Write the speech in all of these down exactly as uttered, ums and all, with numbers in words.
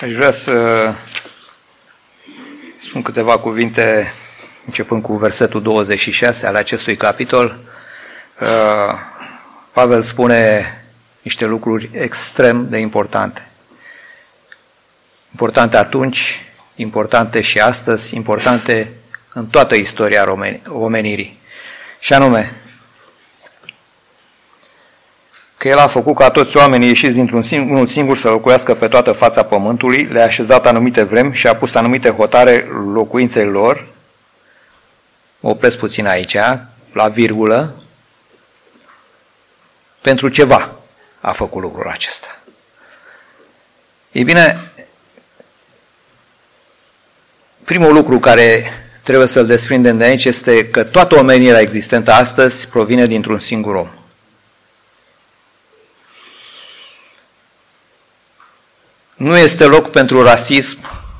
Aș vrea să spun câteva cuvinte începând cu versetul douăzeci și șase al acestui capitol. Pavel spune niște lucruri extrem de importante. Importante atunci, importante și astăzi, importante în toată istoria omenirii. Și anume, că El a făcut ca toți oamenii ieșiți dintr-un singur, unul singur să locuiască pe toată fața pământului, le-a așezat anumite vremi și a pus anumite hotare locuinței lor. Mă opresc puțin aici, la virgulă. Pentru ceva a făcut lucrul acesta. Ei bine, primul lucru care trebuie să-l desprindem de aici este că toată omenirea existentă astăzi provine dintr-un singur om. Nu este loc pentru rasism,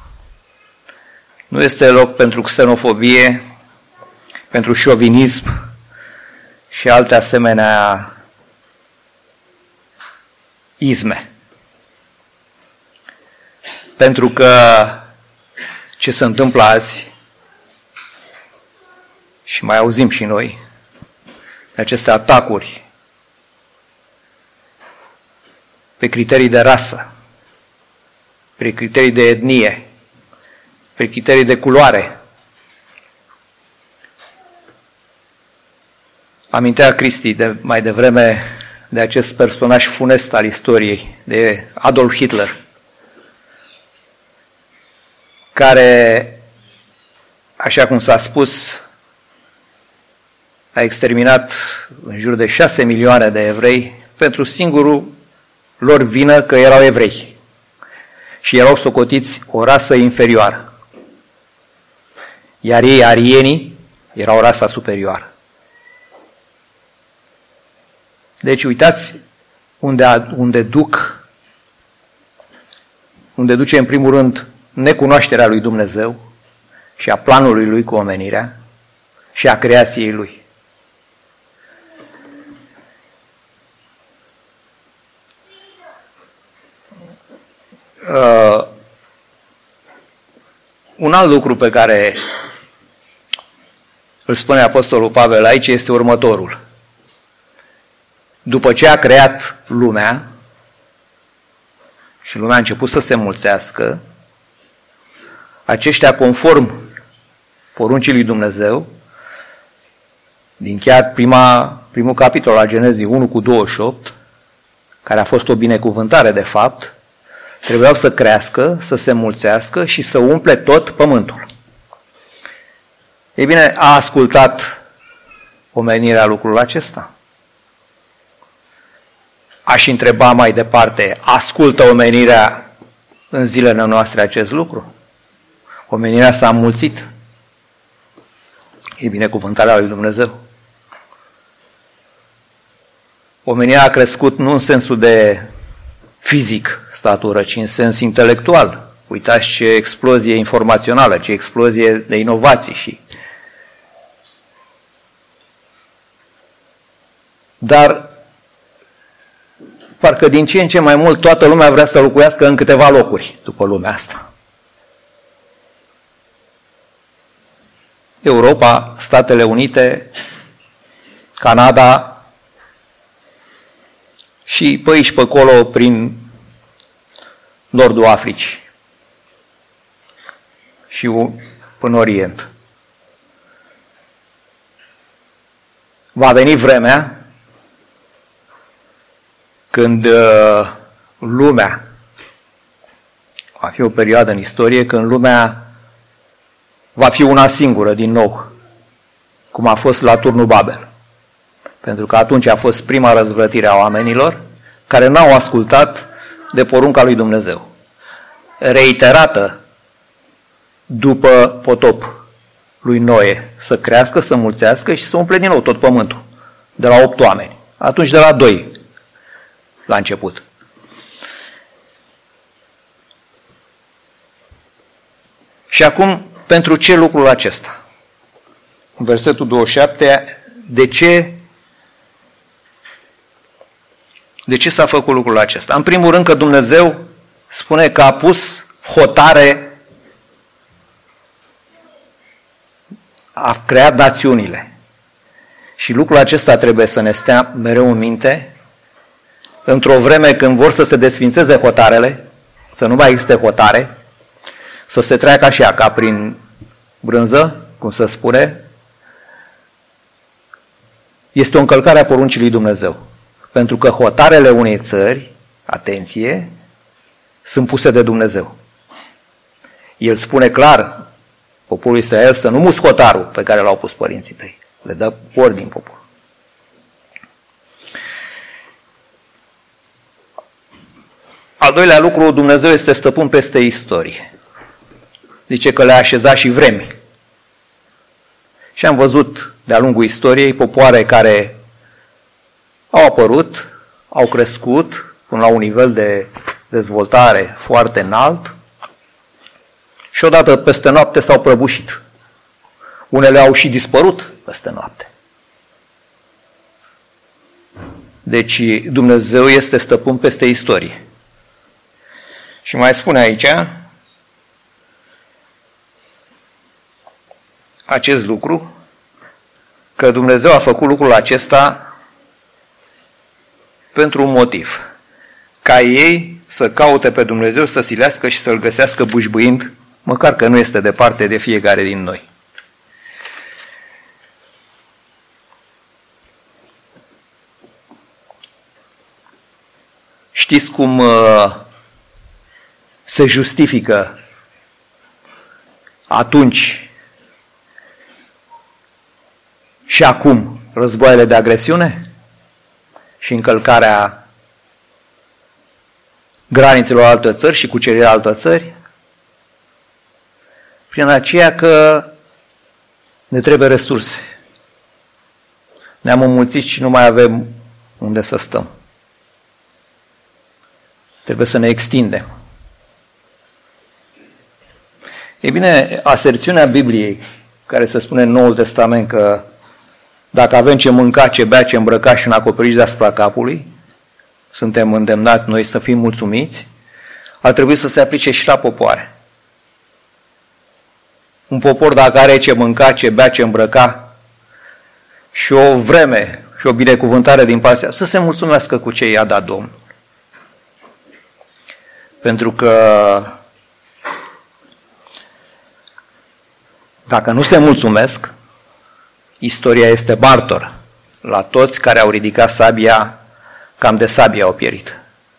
nu este loc pentru xenofobie, pentru șovinism și alte asemenea izme. Pentru că ce se întâmplă azi, și mai auzim și noi, de aceste atacuri pe criterii de rasă, pe criterii de etnie, pe criterii de culoare. Amintea Cristi de, mai devreme de acest personaj funest al istoriei, de Adolf Hitler, care, așa cum s-a spus, a exterminat în jur de șase milioane de evrei pentru singurul lor vină că erau evrei și erau socotiți o rasă inferioară. Iar ei, arienii, erau rasa superioară. Deci uitați unde, unde duc, unde duce în primul rând necunoașterea lui Dumnezeu și a planului lui cu omenirea și a creației lui. Uh, un alt lucru pe care îl spune Apostolul Pavel aici este următorul. După ce a creat lumea și lumea a început să se mulțească, aceștia, conform poruncii lui Dumnezeu, din chiar prima, primul capitol al Genezii unu cu douăzeci și opt, care a fost o binecuvântare de fapt, trebuiau să crească, să se mulțească și să umple tot pământul. Ei bine, a ascultat omenirea lucrul acesta? Aș întreba mai departe, ascultă omenirea în zilele noastre acest lucru? Omenirea s-a înmulțit. E binecuvântarea lui Dumnezeu. Omenirea a crescut nu în sensul de fizic statură, ci în sens intelectual. Uitați ce explozie informațională, ce explozie de inovații și... Dar parcă din ce în ce mai mult toată lumea vrea să locuiască în câteva locuri după lumea asta. Europa, Statele Unite, Canada și pe aici pe acolo prin nordul Africii și până Orient. Va veni vremea când uh, lumea, va fi o perioadă în istorie când lumea va fi una singură din nou, cum a fost la turnul Babel. Pentru că atunci a fost prima răzvrătire a oamenilor care n-au ascultat de porunca lui Dumnezeu. Reiterată după potop lui Noe, să crească, să mulțească și să umple din nou tot pământul. De la opt oameni. Atunci de la doi la început. Și acum, pentru ce lucrul acesta? În versetul douăzeci și șapte, de ce De ce s-a făcut lucrul acesta? În primul rând că Dumnezeu spune că a pus hotare a creat națiunile. Și lucrul acesta trebuie să ne stea mereu în minte, într-o vreme când vor să se desfințeze hotarele, să nu mai existe hotare, să se treacă așa, ca prin brânză, cum se spune, este o încălcare a poruncii lui Dumnezeu. Pentru că hotarele unei țări, atenție, sunt puse de Dumnezeu. El spune clar poporul Israel să nu muți hotarul pe care l-au pus părinții tăi. Le dă ordin popor. Al doilea lucru, Dumnezeu este stăpân peste istorie. Zice că le-a așezat și vremi. Și am văzut de-a lungul istoriei popoare care au apărut, au crescut până la un nivel de dezvoltare foarte înalt și odată peste noapte s-au prăbușit. Unele au și dispărut peste noapte. Deci Dumnezeu este stăpân peste istorie. Și mai spune aici acest lucru, că Dumnezeu a făcut lucrul acesta pentru un motiv. Ca ei să caute pe Dumnezeu, să silească și să-L găsească bușbâind, măcar că nu este departe de fiecare din noi. Știți cum uh, se justifică atunci și acum războaiele de agresiune și încălcarea granițelor altor țări și cucerirea altor țări? Prin aceea că ne trebuie resurse. Ne-am înmulțit și nu mai avem unde să stăm. Trebuie să ne extindem. Ei bine, aserțiunea Bibliei, care se spune în Noul Testament că dacă avem ce mânca, ce bea, ce îmbrăca și un acoperiș deasupra capului, suntem îndemnați noi să fim mulțumiți, ar trebui să se aplice și la popoare. Un popor, dacă are ce mânca, ce bea, ce îmbrăca și o vreme și o binecuvântare din partea, să se mulțumească cu ce i-a dat Domnul. Pentru că dacă nu se mulțumesc, istoria este martor la toți care au ridicat sabia, cam de sabie au pierit.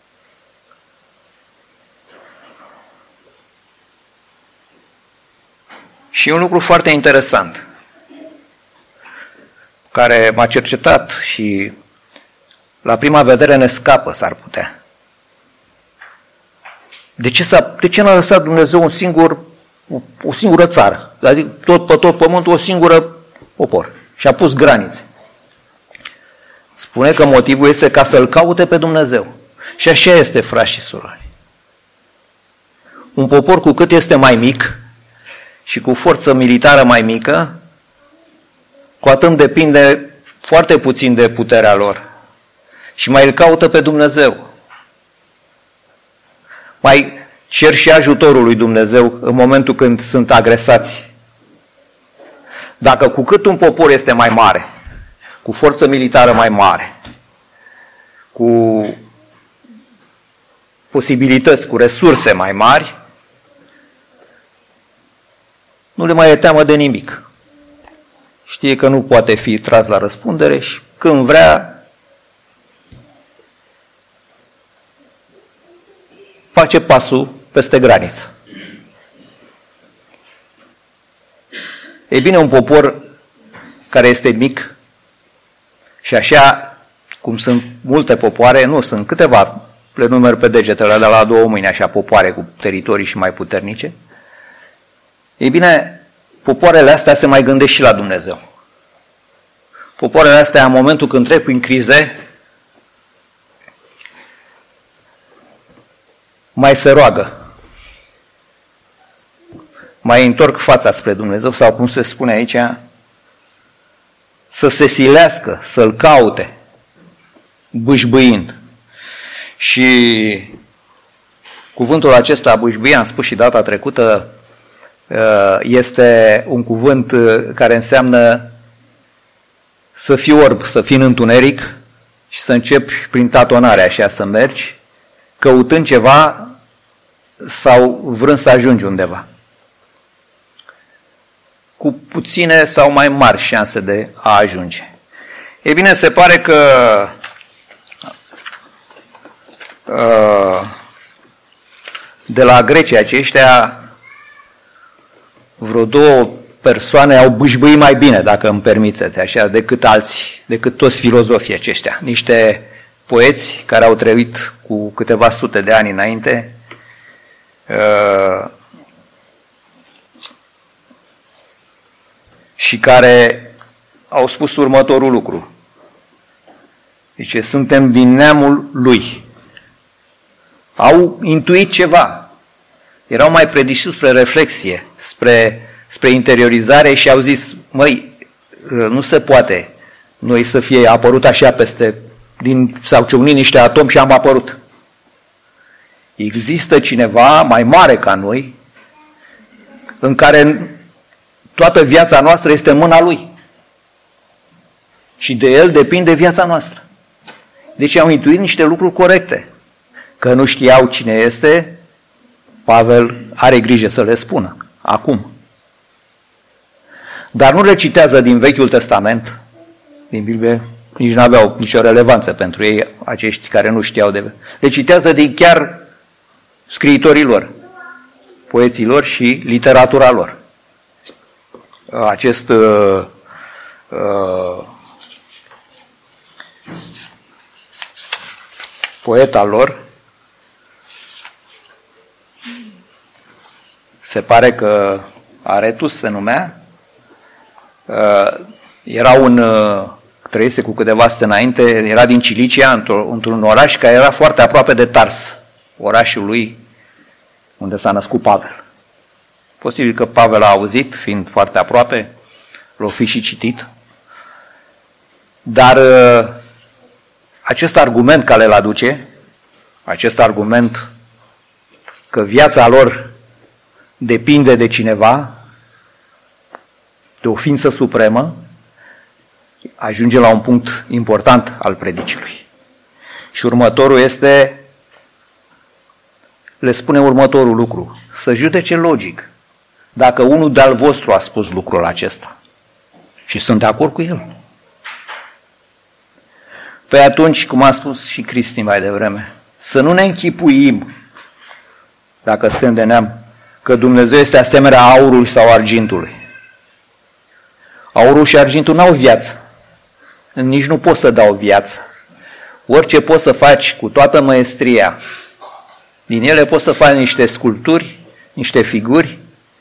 Și un lucru foarte interesant, care m-a cercetat și la prima vedere ne scapă, s-ar putea. De ce, s-a, de ce n-a lăsat Dumnezeu un singur, o, o singură țară? Adică tot pe tot pământul o singură popor. Și a pus granițe. Spune că motivul este ca să-L caute pe Dumnezeu. Și așa este, frați și surori. Un popor cu cât este mai mic și cu forță militară mai mică, cu atât depinde foarte puțin de puterea lor. Și mai îl caută pe Dumnezeu. Mai cer și ajutorul lui Dumnezeu în momentul când sunt agresați. Dacă cu cât un popor este mai mare, cu forță militară mai mare, cu posibilități, cu resurse mai mari, nu le mai e teamă de nimic. Știe că nu poate fi tras la răspundere și când vrea face pasul peste graniță. Ei bine, un popor care este mic și așa cum sunt multe popoare, nu, sunt câteva, le număr pe degetele de la două mâini, așa popoare cu teritorii și mai puternice. Ei bine, popoarele astea se mai gândesc și la Dumnezeu. Popoarele astea, în momentul când trec prin crize, mai se roagă, mai întorc fața spre Dumnezeu sau, cum se spune aici, să se silească, să-L caute, bâșbâind. Și Cuvântul acesta, bușbuie, am spus și data trecută, este un cuvânt care înseamnă să fii orb, să fii în întuneric și să începi prin tatonare așa să mergi, căutând ceva sau vrând să ajungi undeva. Cu puține sau mai mari șanse de a ajunge. E bine, se pare că de la grecii aceștia vreo două persoane au bâșbâit mai bine, dacă îmi permiteți, așa, decât alții, decât toți filozofii aceștia. Niște poeți care au trăit cu câteva sute de ani înainte, uh, și care au spus următorul lucru. Deci suntem din neamul lui. Au intuit ceva. Erau mai predispuși spre reflexie, spre, spre interiorizare și au zis, măi, nu se poate noi să fie apărut așa peste, din, s-au ciocnit niște atomi și am apărut. Există cineva mai mare ca noi, în care toată viața noastră este în mâna lui. Și de el depinde viața noastră. Deci au intuit niște lucruri corecte. Că nu știau cine este, Pavel are grijă să le spună, acum. Dar nu le citează din Vechiul Testament, din Biblie, nici nu aveau nicio relevanță pentru ei, acești care nu știau de... Le citează din chiar scriitorilor, poeților și literatura lor. Acest uh, uh, poet al lor se pare că Aretus se numea, uh, era un, uh, trăise cu câteva sute înainte, era din Cilicia, într-un oraș care era foarte aproape de Tars, orașul lui unde s-a născut Pavel. Posibil că Pavel a auzit, fiind foarte aproape, l-o fi și citit, dar uh, acest argument care îl aduce, acest argument că viața lor depinde de cineva, de o ființă supremă, ajunge la un punct important al predicii. Și următorul este, le spune următorul lucru, să judece logic. Dacă unul de-al vostru a spus lucrul acesta și sunt de acord cu el, păi atunci, cum a spus și Cristi mai devreme, să nu ne închipuim, dacă suntem de neam, că Dumnezeu este asemenea aurului sau argintului. Aurul și argintul n-au viață. Nici nu poți să dau viață. Orice poți să faci cu toată măestria, din ele poți să faci niște sculpturi, niște figuri,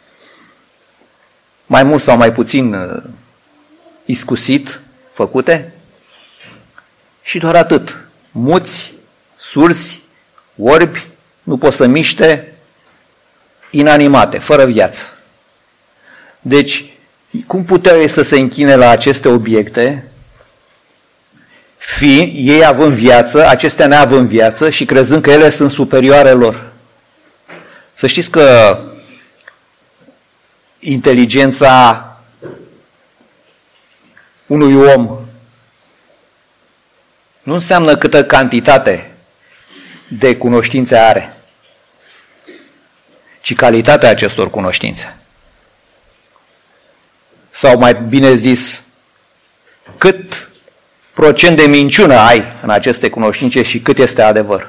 mai mult sau mai puțin uh, iscusit, făcute, și doar atât. Muți, surzi, orbi, nu pot să miște, inanimate, fără viață. Deci, cum puteau ei să se închine la aceste obiecte, fi, ei având viață, acestea neavând viață și crezând că ele sunt superioare lor? Să știți că inteligența unui om nu înseamnă câtă cantitate de cunoștințe are, ci calitatea acestor cunoștințe. Sau mai bine zis, cât procent de minciună ai în aceste cunoștințe și cât este adevăr.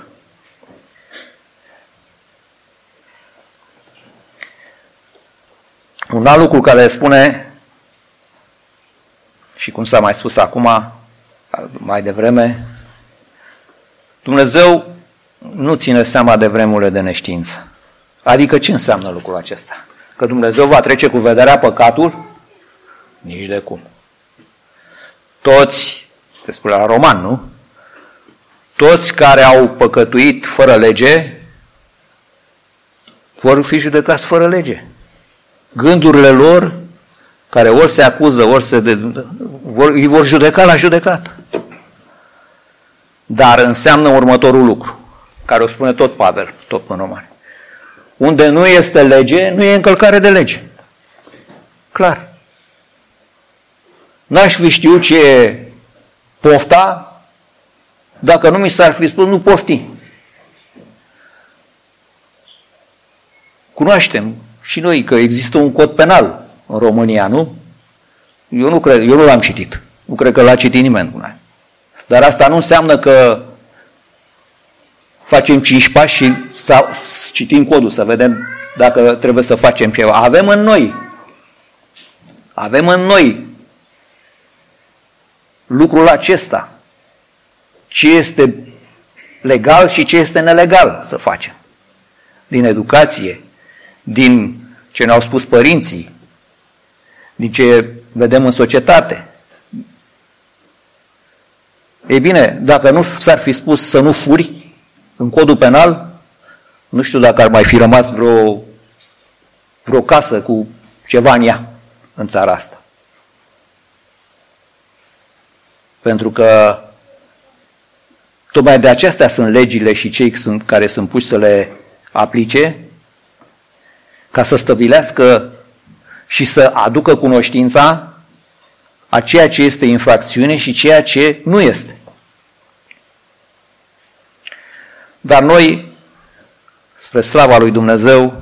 Un alt lucru care spune, și cum s-a mai spus acum, mai devreme, Dumnezeu nu ține seama de vremurile de neștiință. Adică ce înseamnă lucrul acesta? Că Dumnezeu va trece cu vederea păcatul? Nici de cum. Toți, se spune la Roman, nu? Toți care au păcătuit fără lege vor fi judecați fără lege. Gândurile lor, care ori se acuză, ori se de, vor, îi vor judeca la judecat. Dar înseamnă următorul lucru, care o spune tot Pavel, tot în Romani. Unde nu este lege, nu e încălcare de lege. Clar. N-aș fi știut ce e pofta dacă nu mi s-ar fi spus nu pofti. Cunoaștem și noi că există un cod penal în România, nu? Eu nu cred, eu nu l-am citit. Nu cred că l-a citit nimeni cu noi. Dar asta nu înseamnă că facem cinci pași și să citim codul, să vedem dacă trebuie să facem ceva. Avem în noi, avem în noi lucrul acesta. Ce este legal și ce este nelegal să facem. Din educație, din ce ne-au spus părinții, din ce vedem în societate. Ei bine, dacă nu s-ar fi spus să nu furi în codul penal, nu știu dacă ar mai fi rămas vreo, vreo casă cu ceva în ea în țara asta. Pentru că tocmai de acestea sunt legile și cei sunt, care sunt puși să le aplice, ca să stabilească și să aducă cunoștința a ceea ce este infracțiune și ceea ce nu este. Dar noi, spre slava lui Dumnezeu,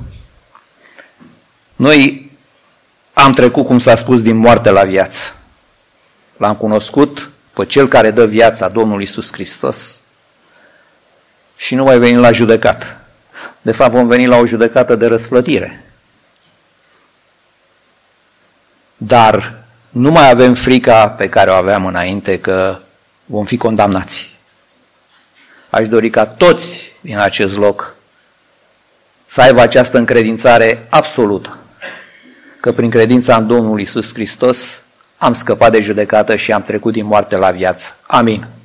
noi am trecut, cum s-a spus, din moarte la viață. L-am cunoscut pe Cel care dă viața, Domnul Iisus Hristos, și nu mai venim la judecată. De fapt, vom veni la o judecată de răsplătire. Dar nu mai avem frica pe care o aveam înainte că vom fi condamnați. Aș dori ca toți din acest loc să aibă această încredințare absolută, că prin credința în Domnul Iisus Hristos am scăpat de judecată și am trecut din moarte la viață. Amin.